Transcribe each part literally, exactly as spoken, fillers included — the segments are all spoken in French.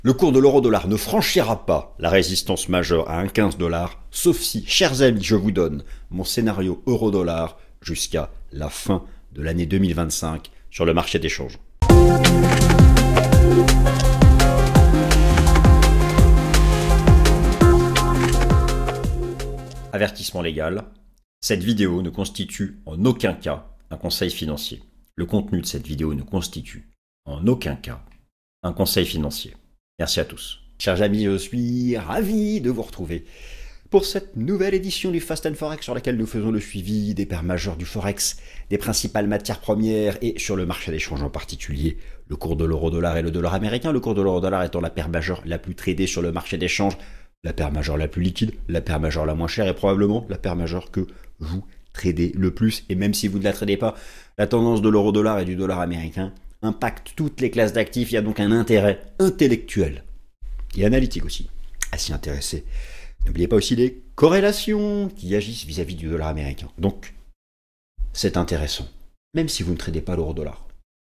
Le cours de l'euro-dollar ne franchira pas la résistance majeure à un virgule quinze dollars, sauf si, chers amis, je vous donne mon scénario euro-dollar jusqu'à la fin de l'année deux mille vingt-cinq sur le marché des changes. Avertissement légal, cette vidéo ne constitue en aucun cas un conseil financier. Le contenu de cette vidéo ne constitue en aucun cas un conseil financier. Merci à tous. Chers amis, je suis ravi de vous retrouver pour cette nouvelle édition du Fast and Forex sur laquelle nous faisons le suivi des paires majeures du Forex, des principales matières premières et sur le marché des changes en particulier, le cours de l'euro-dollar et le dollar américain, le cours de l'euro-dollar étant la paire majeure la plus tradée sur le marché des changes, la paire majeure la plus liquide, la paire majeure la moins chère et probablement la paire majeure que vous tradez le plus. Et même si vous ne la tradez pas, la tendance de l'euro-dollar et du dollar américain impacte toutes les classes d'actifs. Il y a donc un intérêt intellectuel et analytique aussi à s'y intéresser. N'oubliez pas aussi les corrélations qui agissent vis-à-vis du dollar américain. Donc, c'est intéressant, même si vous ne tradez pas l'euro-dollar.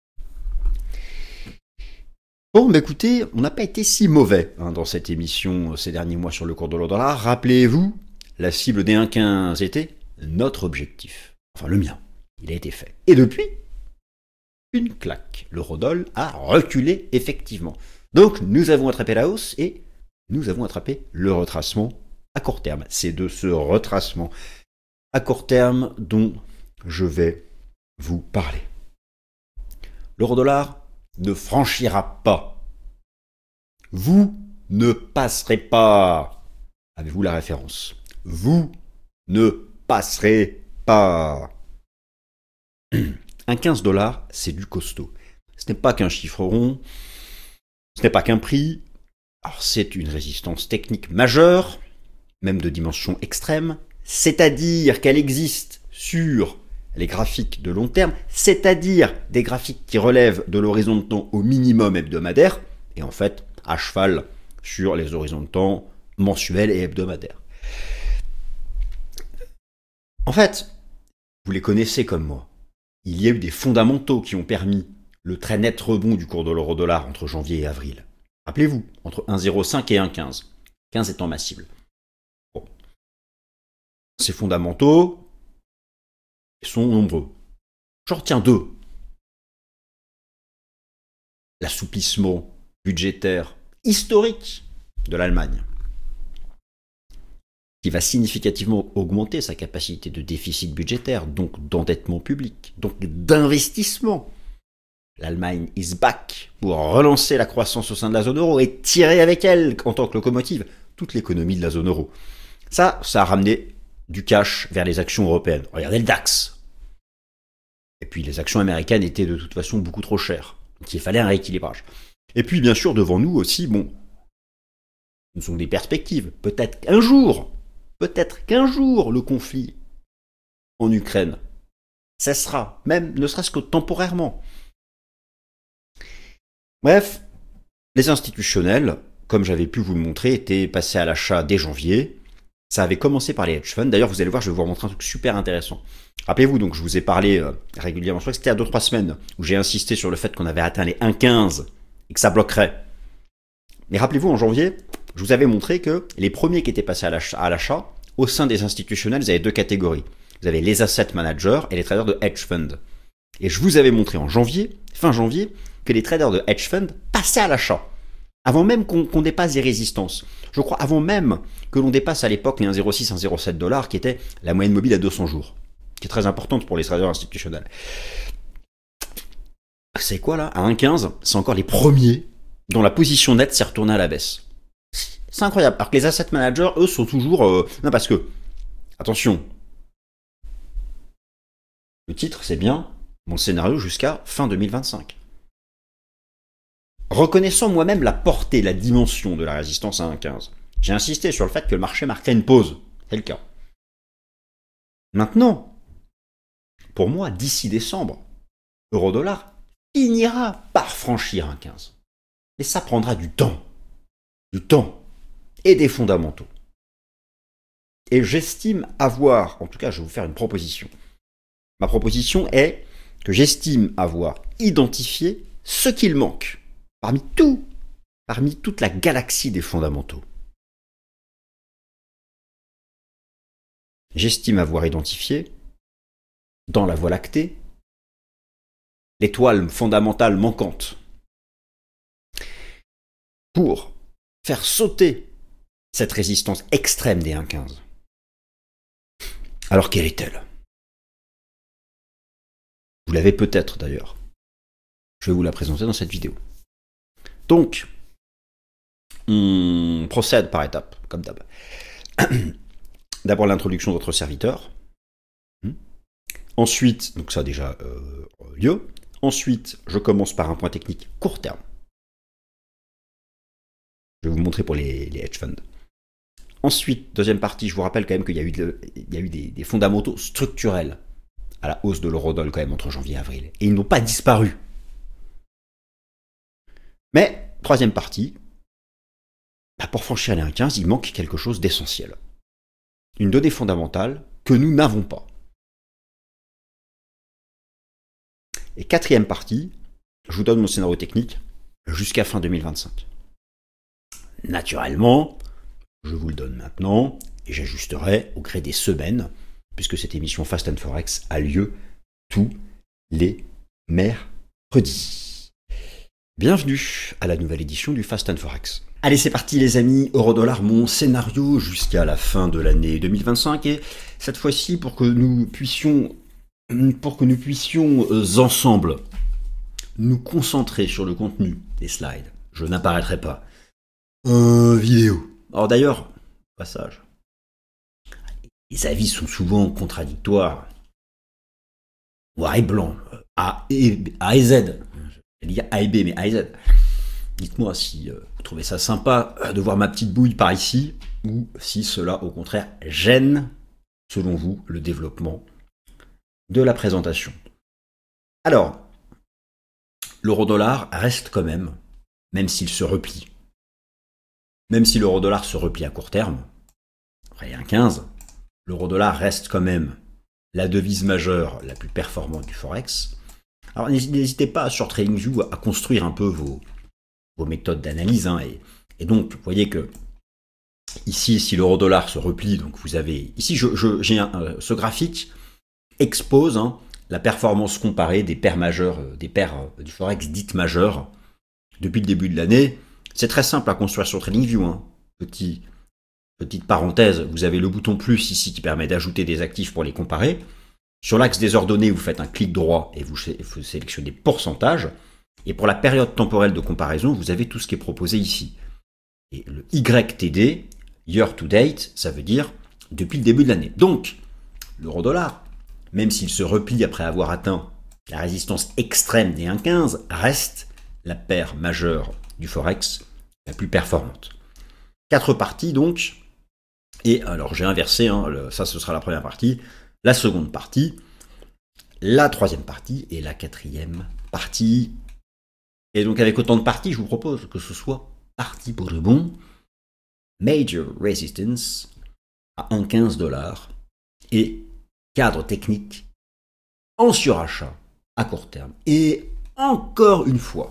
Bon, bah écoutez, on n'a pas été si mauvais hein, dans cette émission ces derniers mois sur le cours de l'euro-dollar. Rappelez-vous, la cible des un virgule quinze était notre objectif. Enfin, le mien. Il a été fait. Et depuis, une claque. L'euro-dollar a reculé effectivement. Donc, nous avons attrapé la hausse et nous avons attrapé le retracement à court terme. C'est de ce retracement à court terme dont je vais vous parler. L'euro-dollar ne franchira pas. Vous ne passerez pas. Avez-vous la référence? Vous ne passerez pas. Un quinze dollars, c'est du costaud. Ce n'est pas qu'un chiffre rond, ce n'est pas qu'un prix. Alors c'est une résistance technique majeure, même de dimension extrême, c'est-à-dire qu'elle existe sur les graphiques de long terme, c'est-à-dire des graphiques qui relèvent de l'horizon de temps au minimum hebdomadaire, et en fait à cheval sur les horizons de temps mensuels et hebdomadaires. En fait, vous les connaissez comme moi. Il y a eu des fondamentaux qui ont permis le très net rebond du cours de l'euro-dollar entre janvier et avril. Rappelez-vous, entre un virgule zéro cinq et un virgule quinze. quinze étant ma cible. Bon. Ces fondamentaux sont nombreux. J'en retiens deux. L'assouplissement budgétaire historique de l'Allemagne, qui va significativement augmenter sa capacité de déficit budgétaire, donc d'endettement public, donc d'investissement. L'Allemagne is back pour relancer la croissance au sein de la zone euro et tirer avec elle, en tant que locomotive, toute l'économie de la zone euro. Ça, ça a ramené du cash vers les actions européennes. Regardez le DAX. Et puis les actions américaines étaient de toute façon beaucoup trop chères. Donc il fallait un rééquilibrage. Et puis bien sûr, devant nous aussi, bon, ce sont des perspectives. Peut-être qu'un jour, peut-être qu'un jour, le conflit en Ukraine cessera, même ne serait-ce que temporairement. Bref, les institutionnels, comme j'avais pu vous le montrer, étaient passés à l'achat dès janvier. Ça avait commencé par les hedge funds. D'ailleurs, vous allez voir, je vais vous montrer un truc super intéressant. Rappelez-vous, donc, je vous ai parlé euh, régulièrement, je crois que c'était à deux trois semaines, où j'ai insisté sur le fait qu'on avait atteint les un virgule quinze et que ça bloquerait. Mais rappelez-vous, en janvier, je vous avais montré que les premiers qui étaient passés à l'achat, à l'achat au sein des institutionnels, vous avez deux catégories. Vous avez les asset managers et les traders de hedge funds. Et je vous avais montré en janvier, fin janvier, que les traders de hedge funds passaient à l'achat, avant même qu'on, qu'on dépasse les résistances. Je crois avant même que l'on dépasse à l'époque les un virgule zéro six, un virgule zéro sept dollars, qui était la moyenne mobile à deux cents jours, qui est très importante pour les traders institutionnels. C'est quoi là? À un virgule quinze, c'est encore les premiers dont la position nette s'est retournée à la baisse. C'est incroyable. Alors que les asset managers, eux, sont toujours... Euh... Non, parce que, attention, le titre, c'est bien mon scénario jusqu'à fin deux mille vingt-cinq. Reconnaissant moi-même la portée, la dimension de la résistance à un virgule quinze, j'ai insisté sur le fait que le marché marquerait une pause. C'est le cas. Maintenant, pour moi, d'ici décembre, euro-dollar finira par franchir un virgule quinze. Et ça prendra du temps. Du temps. Et des fondamentaux. Et j'estime avoir, en tout cas, je vais vous faire une proposition. Ma proposition est que j'estime avoir identifié ce qu'il manque parmi tous parmi toute la galaxie des fondamentaux. J'estime avoir identifié, dans la Voie lactée, l'étoile fondamentale manquante. Pour faire sauter cette résistance extrême des un virgule quinze. Alors quelle est-elle? Vous l'avez peut-être d'ailleurs. Je vais vous la présenter dans cette vidéo. Donc, on procède par étapes, comme d'hab. D'abord l'introduction de votre serviteur. Ensuite, donc ça a déjà euh, lieu. Ensuite, je commence par un point technique court terme. Je vais vous montrer pour les, les hedge funds. Ensuite, deuxième partie, je vous rappelle quand même qu'il y a eu, de, il y a eu des, des fondamentaux structurels à la hausse de l'eurodoll quand même entre janvier et avril. Et ils n'ont pas disparu. Mais, troisième partie, bah pour franchir les un virgule quinze, il manque quelque chose d'essentiel. Une donnée fondamentale que nous n'avons pas. Et quatrième partie, je vous donne mon scénario technique jusqu'à fin deux mille vingt-cinq. Naturellement, je vous le donne maintenant et j'ajusterai au gré des semaines, puisque cette émission Fast and Forex a lieu tous les mercredis. Bienvenue à la nouvelle édition du Fast and Forex. Allez, c'est parti les amis, euro-dollar, mon scénario jusqu'à la fin de l'année deux mille vingt-cinq, et cette fois-ci pour que nous puissions, pour que nous puissions euh, ensemble nous concentrer sur le contenu des slides. Je n'apparaîtrai pas en vidéo. Alors d'ailleurs, passage, les avis sont souvent contradictoires, noir et blanc, A et, A et Z. Je vais dire A et B, mais A et Z. Dites-moi si euh, vous trouvez ça sympa de voir ma petite bouille par ici, ou si cela, au contraire, gêne, selon vous, le développement de la présentation. Alors, l'euro-dollar reste quand même, même s'il se replie, même si l'euro-dollar se replie à court terme, après un virgule quinze, l'euro-dollar reste quand même la devise majeure la plus performante du Forex. Alors n'hésitez pas sur TradingView à construire un peu vos, vos méthodes d'analyse. Hein, et, et donc, vous voyez que ici, si l'euro-dollar se replie, donc vous avez... Ici, je, je, j'ai un, euh, ce graphique expose hein, la performance comparée des paires majeures, euh, des paires euh, du Forex dites majeures depuis le début de l'année. C'est très simple à construire sur TradingView. Hein. Petit, petite parenthèse, vous avez le bouton plus ici qui permet d'ajouter des actifs pour les comparer. Sur l'axe des ordonnées, vous faites un clic droit et vous, vous sélectionnez pourcentage. Et pour la période temporelle de comparaison, vous avez tout ce qui est proposé ici. Et le Y T D, Year to Date, ça veut dire depuis le début de l'année. Donc, l'euro-dollar, même s'il se replie après avoir atteint la résistance extrême des un virgule quinze, reste la paire majeure du Forex la plus performante. Quatre parties donc, et alors j'ai inversé, hein, le, ça ce sera la première partie, la seconde partie, la troisième partie et la quatrième partie. Et donc avec autant de parties, je vous propose que ce soit parti pour le bon, Major Resistance à un virgule quinze dollars et cadre technique en surachat à court terme. Et encore une fois,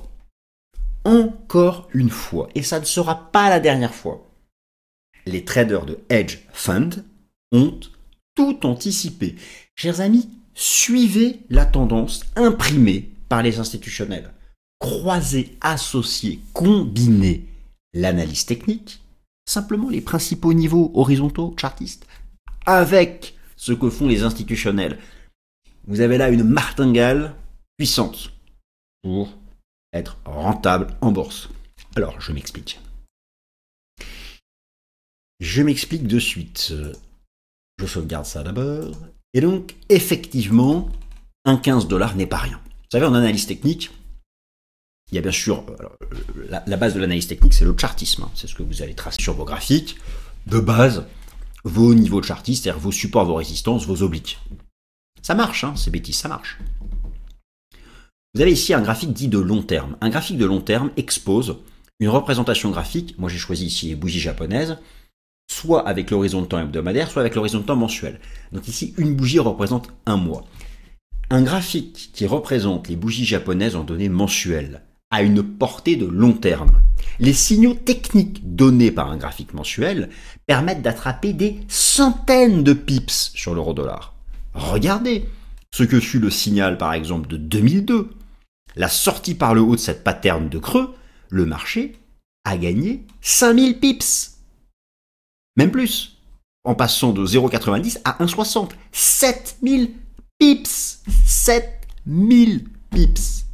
Encore une fois, et ça ne sera pas la dernière fois, les traders de hedge fund ont tout anticipé. Chers amis, suivez la tendance imprimée par les institutionnels. Croisez, associez, combinez l'analyse technique, simplement les principaux niveaux horizontaux chartistes, avec ce que font les institutionnels. Vous avez là une martingale puissante pour être rentable en bourse. Alors, je m'explique. Je m'explique de suite. Je sauvegarde ça d'abord. Et donc, effectivement, un virgule quinze dollars n'est pas rien. Vous savez, en analyse technique, il y a bien sûr, alors, la, la base de l'analyse technique, c'est le chartisme. Hein. C'est ce que vous allez tracer sur vos graphiques. De base, vos niveaux de chartisme, c'est-à-dire vos supports, vos résistances, vos obliques. Ça marche, hein, ces bêtises, ça marche. Vous avez ici un graphique dit de long terme. Un graphique de long terme expose une représentation graphique, moi j'ai choisi ici les bougies japonaises, soit avec l'horizon de temps hebdomadaire, soit avec l'horizon de temps mensuel. Donc ici, une bougie représente un mois. Un graphique qui représente les bougies japonaises en données mensuelles a une portée de long terme. Les signaux techniques donnés par un graphique mensuel permettent d'attraper des centaines de pips sur l'euro-dollar. Regardez ce que fut le signal par exemple de deux mille deux. La sortie par le haut de cette pattern de creux, le marché a gagné cinq mille pips. Même plus, en passant de zéro virgule quatre-vingt-dix à un virgule soixante. sept mille pips. sept mille pips.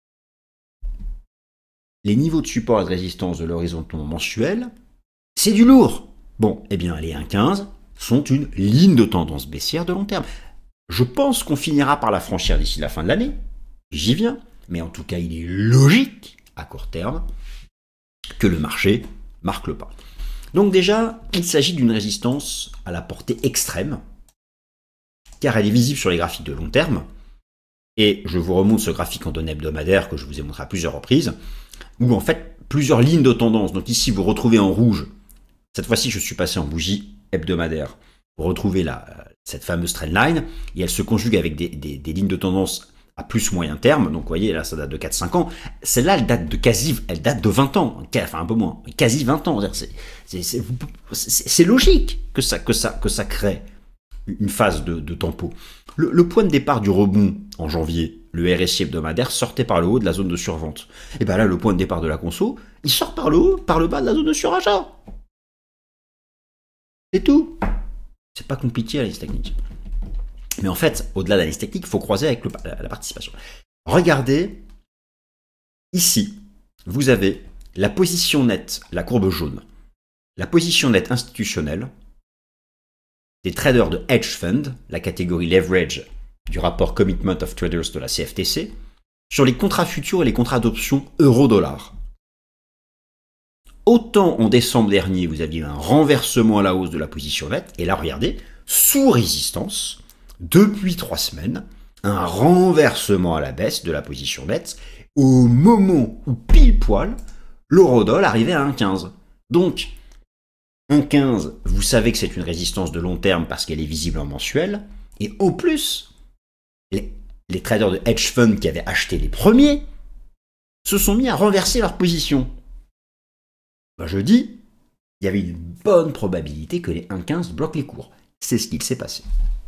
Les niveaux de support et de résistance de l'horizon mensuel, c'est du lourd. Bon, eh bien les un virgule quinze sont une ligne de tendance baissière de long terme. Je pense qu'on finira par la franchir d'ici la fin de l'année. J'y viens. Mais en tout cas, il est logique, à court terme, que le marché marque le pas. Donc déjà, il s'agit d'une résistance à la portée extrême, car elle est visible sur les graphiques de long terme. Et je vous remonte ce graphique en données hebdomadaires que je vous ai montré à plusieurs reprises, où en fait, plusieurs lignes de tendance. Donc ici, vous retrouvez en rouge, cette fois-ci, je suis passé en bougie hebdomadaire. Vous retrouvez la, cette fameuse trendline, et elle se conjugue avec des, des, des lignes de tendance à plus moyen terme, donc vous voyez, là, ça date de quatre à cinq ans. Celle-là, elle date de quasi, elle date de vingt ans, enfin un peu moins, quasi vingt ans. C'est, c'est, c'est, c'est logique que ça, que ça, que ça crée une phase de, de tempo. Le, le point de départ du rebond en janvier, le R S I hebdomadaire sortait par le haut de la zone de survente. Et bien là, le point de départ de la conso, il sort par le haut, par le bas de la zone de surachat. C'est tout. C'est pas compliqué à l'analyse technique. Mais en fait, au-delà de l'analyse technique, il faut croiser avec le, la, la participation. Regardez, ici, vous avez la position nette, la courbe jaune, la position nette institutionnelle des traders de hedge fund, la catégorie leverage du rapport Commitment of Traders de la C F T C, sur les contrats futurs et les contrats d'options euro-dollar. Autant en décembre dernier, vous aviez un renversement à la hausse de la position nette, et là, regardez, sous résistance, depuis trois semaines, un renversement à la baisse de la position nette au moment où pile poil l'eurodoll arrivait à un virgule quinze. Donc, un virgule quinze, vous savez que c'est une résistance de long terme parce qu'elle est visible en mensuel. Et en plus, les, les traders de hedge fund qui avaient acheté les premiers se sont mis à renverser leur position. Ben, je dis, il y avait une bonne probabilité que les un virgule quinze bloquent les cours. C'est ce qu'il s'est passé.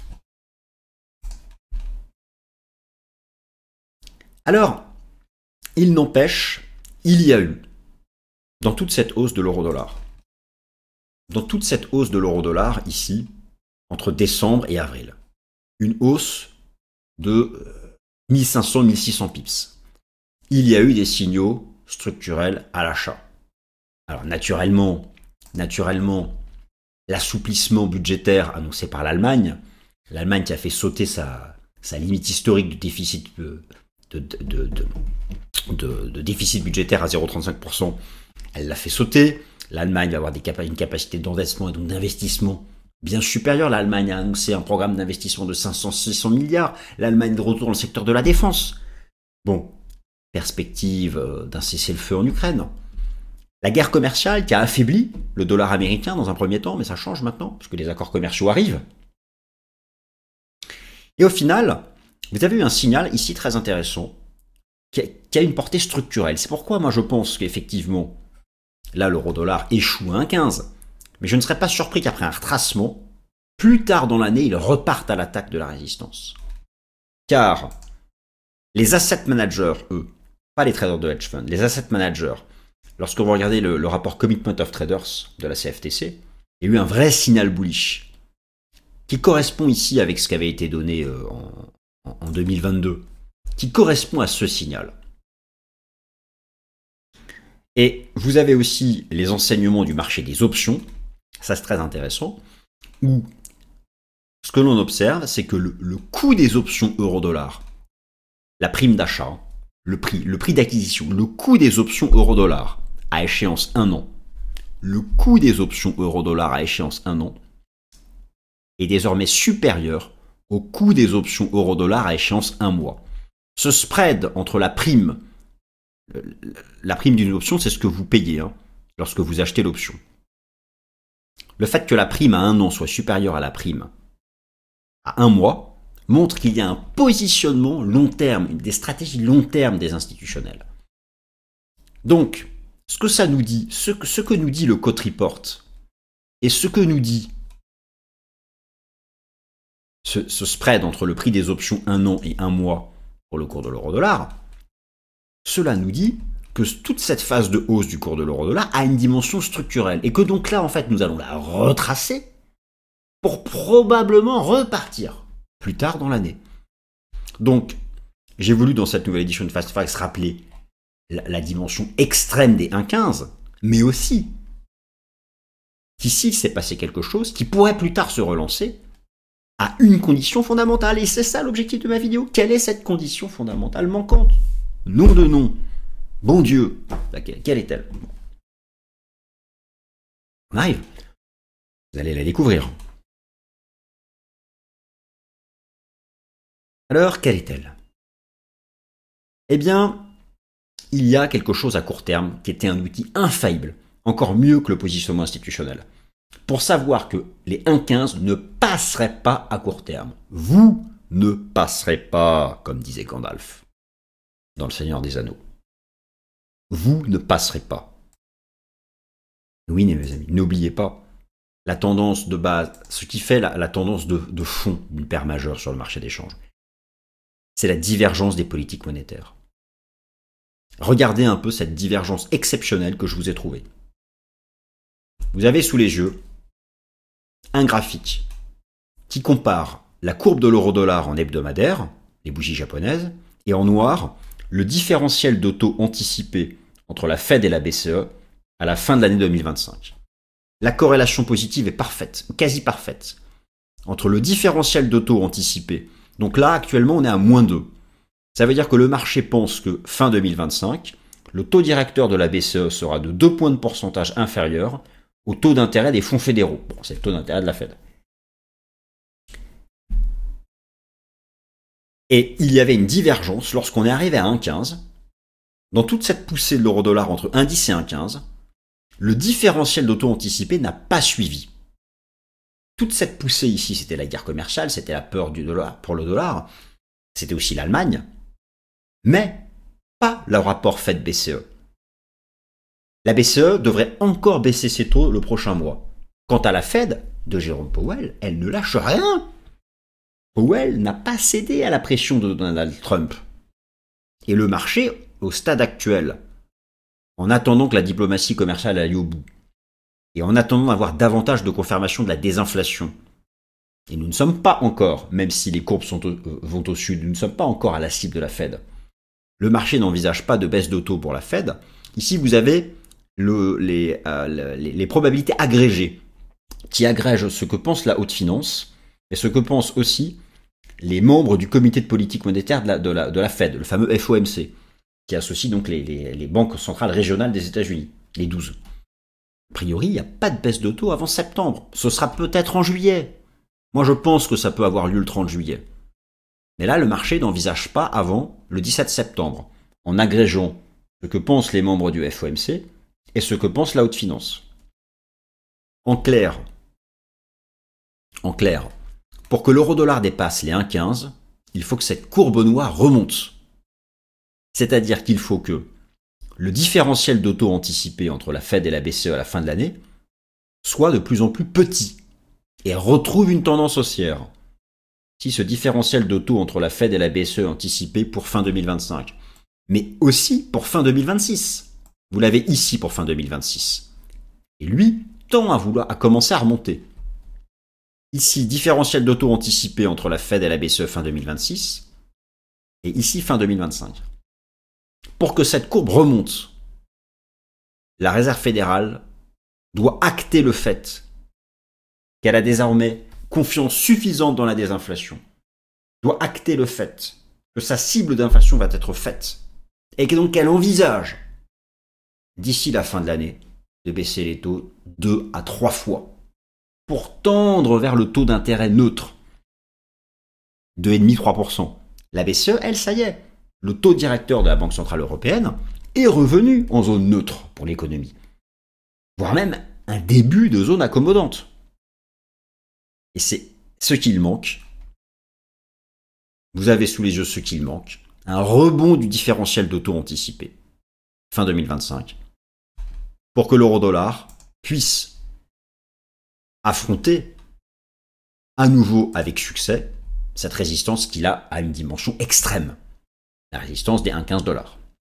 Alors, il n'empêche, il y a eu, dans toute cette hausse de l'euro-dollar, dans toute cette hausse de l'euro-dollar ici, entre décembre et avril, une hausse de mille cinq cents à mille six cents pips. Il y a eu des signaux structurels à l'achat. Alors naturellement, naturellement, l'assouplissement budgétaire annoncé par l'Allemagne, l'Allemagne qui a fait sauter sa, sa limite historique de déficit de, de, de, de, de, de déficit budgétaire à zéro virgule trente-cinq pour cent, elle l'a fait sauter. L'Allemagne va avoir des capa- une capacité d'endettement et donc d'investissement bien supérieure. L'Allemagne a annoncé un programme d'investissement de cinq cents à six cents milliards. L'Allemagne de retour dans le secteur de la défense. Bon, perspective d'un cessez-le-feu en Ukraine. La guerre commerciale qui a affaibli le dollar américain dans un premier temps, mais ça change maintenant, puisque les accords commerciaux arrivent. Et au final, vous avez eu un signal ici très intéressant, qui a, qui a une portée structurelle. C'est pourquoi moi je pense qu'effectivement, là l'euro-dollar échoue à un virgule quinze. Mais je ne serais pas surpris qu'après un retracement, plus tard dans l'année, il reparte à l'attaque de la résistance. Car les asset managers, eux, pas les traders de hedge fund, les asset managers, lorsque vous regardez le, le rapport Commitment of Traders de la C F T C, il y a eu un vrai signal bullish qui correspond ici avec ce qui avait été donné euh, en, en deux mille vingt-deux, qui correspond à ce signal. Et vous avez aussi les enseignements du marché des options, ça c'est très intéressant, où ce que l'on observe, c'est que le, le coût des options euro-dollar, la prime d'achat, le prix, le prix d'acquisition, le coût des options euro-dollar à échéance un an, le coût des options euro-dollar à échéance un an est désormais supérieur au coût des options euro-dollar à échéance un mois. Ce spread entre la prime, la prime d'une option, c'est ce que vous payez hein, lorsque vous achetez l'option. Le fait que la prime à un an soit supérieure à la prime à un mois montre qu'il y a un positionnement long terme, des stratégies long terme des institutionnels. Donc, ce que ça nous dit, ce que, ce que nous dit le Cote Report, et ce que nous dit ce, ce spread entre le prix des options un an et un mois pour le cours de l'euro-dollar, cela nous dit que toute cette phase de hausse du cours de l'euro-dollar a une dimension structurelle, et que donc là, en fait, nous allons la retracer pour probablement repartir plus tard dans l'année. Donc, j'ai voulu dans cette nouvelle édition de Fast Facts rappeler la, la dimension extrême des un virgule quinze, mais aussi qu'ici il s'est passé quelque chose qui pourrait plus tard se relancer à une condition fondamentale. Et c'est ça l'objectif de ma vidéo. Quelle est cette condition fondamentale manquante? Nom de nom. Bon Dieu. Laquelle, quelle est-elle? On arrive. Vous allez la découvrir. Alors, quelle est-elle? Eh bien, il y a quelque chose à court terme qui était un outil infaillible, encore mieux que le positionnement institutionnel, pour savoir que les un virgule quinze ne passeraient pas à court terme. Vous ne passerez pas, comme disait Gandalf dans Le Seigneur des Anneaux. Vous ne passerez pas. Oui, mes amis, n'oubliez pas la tendance de base, ce qui fait la, la tendance de, de fond d'une paire majeure sur le marché des changes. C'est la divergence des politiques monétaires. Regardez un peu cette divergence exceptionnelle que je vous ai trouvée. Vous avez sous les yeux un graphique qui compare la courbe de l'euro-dollar en hebdomadaire, les bougies japonaises, et en noir, le différentiel de taux anticipé entre la Fed et la B C E à la fin de l'année deux mille vingt-cinq. La corrélation positive est parfaite, quasi parfaite, entre le différentiel de taux anticipé. Donc là, actuellement, on est à moins deux. Ça veut dire que le marché pense que fin deux mille vingt-cinq, le taux directeur de la B C E sera de deux points de pourcentage inférieur au taux d'intérêt des fonds fédéraux. Bon, c'est le taux d'intérêt de la Fed. Et il y avait une divergence lorsqu'on est arrivé à un virgule quinze. Dans toute cette poussée de l'euro-dollar entre un virgule dix et un virgule quinze, le différentiel de taux anticipé n'a pas suivi. Toute cette poussée ici, c'était la guerre commerciale, c'était la peur du dollar pour le dollar, c'était aussi l'Allemagne, mais pas le rapport Fed-B C E. La B C E devrait encore baisser ses taux le prochain mois. Quant à la Fed de Jérôme Powell, elle ne lâche rien. Powell n'a pas cédé à la pression de Donald Trump. Et le marché, au stade actuel, en attendant que la diplomatie commerciale aille au bout, et en attendant d'avoir davantage de confirmation de la désinflation, et nous ne sommes pas encore, même si les courbes sont au, euh, vont au sud, nous ne sommes pas encore à la cible de la Fed. Le marché n'envisage pas de baisse de taux pour la Fed. Ici, vous avez le, les, euh, les, les probabilités agrégées, qui agrègent ce que pense la haute finance, et ce que pensent aussi les membres du comité de politique monétaire de la, de la, de la Fed, le fameux F O M C, qui associe donc les, les, les banques centrales régionales des États-Unis, les douze. A priori, il n'y a pas de baisse de taux avant septembre. Ce sera peut-être en juillet. Moi, je pense que ça peut avoir lieu le trente juillet. Mais là, le marché n'envisage pas avant le dix-sept septembre, en agrégeant ce que pensent les membres du F O M C et ce que pense la haute finance. En clair, en clair, pour que l'euro-dollar dépasse les un virgule quinze, il faut que cette courbe noire remonte. C'est-à-dire qu'il faut que le différentiel de taux anticipé entre la Fed et la B C E à la fin de l'année soit de plus en plus petit et retrouve une tendance haussière. Si ce différentiel de taux entre la Fed et la B C E anticipé pour fin deux mille vingt-cinq, mais aussi pour fin deux mille vingt-six. Vous l'avez ici pour fin deux mille vingt-six. Et lui tend à vouloir à commencer à remonter. Ici, différentiel de taux anticipé entre la Fed et la B C E fin deux mille vingt-six, et ici fin deux mille vingt-cinq. Pour que cette courbe remonte, la Réserve fédérale doit acter le fait qu'elle a désormais confiance suffisante dans la désinflation, doit acter le fait que sa cible d'inflation va être faite, et que donc qu'elle envisage, d'ici la fin de l'année, de baisser les taux deux à trois fois, pour tendre vers le taux d'intérêt neutre, deux virgule cinq à trois pour cent. La B C E, elle, ça y est, le taux directeur de la Banque Centrale Européenne est revenu en zone neutre pour l'économie, voire même un début de zone accommodante. Et c'est ce qu'il manque. Vous avez sous les yeux ce qu'il manque, un rebond du différentiel de taux anticipé. fin deux mille vingt-cinq, pour que l'euro-dollar puisse affronter à nouveau avec succès cette résistance qu'il a à une dimension extrême, la résistance des un virgule quinze dollars.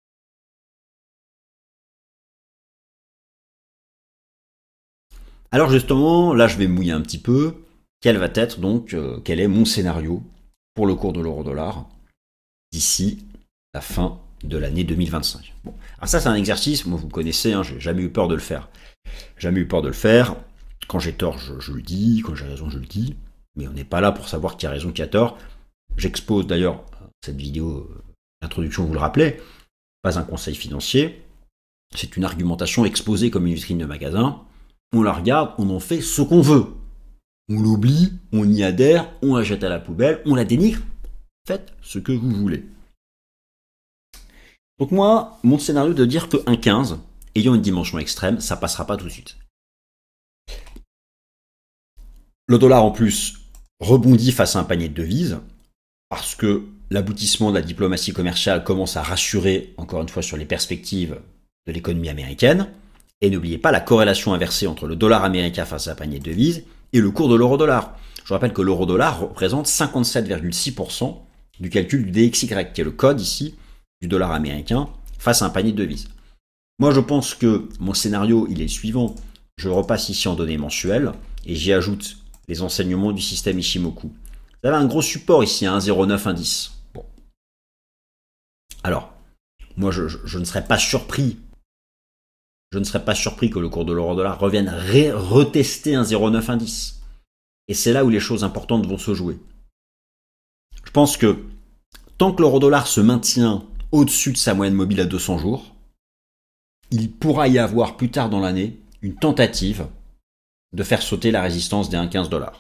Alors justement, là je vais mouiller un petit peu. Quel va être donc, euh, quel est mon scénario pour le cours de l'euro-dollar d'ici la fin de l'année deux mille vingt-cinq. Bon. Alors ça c'est un exercice, moi vous connaissez, hein, j'ai jamais eu peur de le faire. Jamais eu peur de le faire. Quand j'ai tort, je, je le dis, quand j'ai raison, je le dis. Mais on n'est pas là pour savoir qui a raison, qui a tort. J'expose d'ailleurs cette vidéo, l'introduction vous le rappelez, pas un conseil financier. C'est une argumentation exposée comme une vitrine de magasin. On la regarde, on en fait ce qu'on veut. On l'oublie, on y adhère, on la jette à la poubelle, on la dénigre. Faites ce que vous voulez. Donc moi, mon scénario de dire que un virgule quinze, ayant une dimension extrême, ça passera pas tout de suite. Le dollar en plus rebondit face à un panier de devises, parce que l'aboutissement de la diplomatie commerciale commence à rassurer, encore une fois, sur les perspectives de l'économie américaine. Et n'oubliez pas la corrélation inversée entre le dollar américain face à un panier de devises et le cours de l'euro-dollar. Je vous rappelle que l'euro-dollar représente cinquante-sept virgule six pour cent du calcul du D X Y, qui est le code ici du dollar américain face à un panier de devises. Moi, je pense que mon scénario, il est le suivant. Je repasse ici en données mensuelles et j'y ajoute les enseignements du système Ishimoku. Vous avez un gros support ici à un virgule zéro neuf, un virgule dix. Bon. Alors, moi, je, je, je ne serais pas surpris. Je ne serais pas surpris que le cours de l'euro-dollar revienne ré- retester un virgule zéro neuf, un virgule dix. Et c'est là où les choses importantes vont se jouer. Je pense que tant que l'euro-dollar se maintient au-dessus de sa moyenne mobile à deux cents jours, il pourra y avoir plus tard dans l'année une tentative de faire sauter la résistance des un virgule quinze dollars.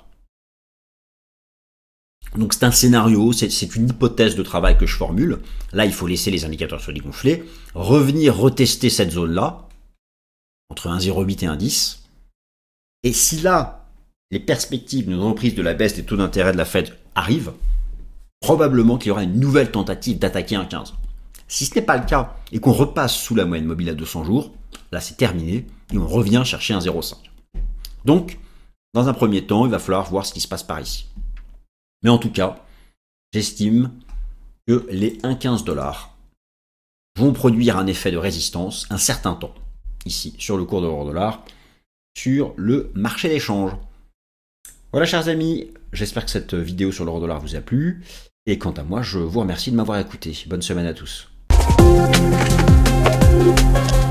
Donc c'est un scénario, c'est, c'est une hypothèse de travail que je formule. Là, il faut laisser les indicateurs se dégonfler, revenir retester cette zone-là, entre un virgule zéro huit et un virgule dix. Et si là, les perspectives d'une reprise de la baisse des taux d'intérêt de la Fed arrivent, probablement qu'il y aura une nouvelle tentative d'attaquer un virgule quinze. Si ce n'est pas le cas et qu'on repasse sous la moyenne mobile à deux cents jours, là c'est terminé et on revient chercher un virgule zéro cinq. Donc, dans un premier temps, il va falloir voir ce qui se passe par ici. Mais en tout cas, j'estime que les un virgule quinze dollars vont produire un effet de résistance un certain temps, ici, sur le cours de l'euro-dollar, sur le marché d'échange. Voilà, chers amis, j'espère que cette vidéo sur l'euro-dollar vous a plu. Et quant à moi, je vous remercie de m'avoir écouté. Bonne semaine à tous.